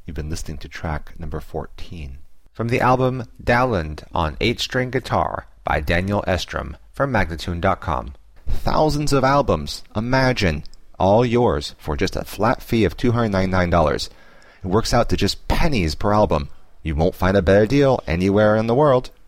You've been listening to track number 14. From the album Dowland on 8-string guitar by Daniel Estrom from Magnatune.com. Thousands of albums, imagine, all yours for just a flat fee of $299. It works out to just pennies per album. You won't find a better deal anywhere in the world.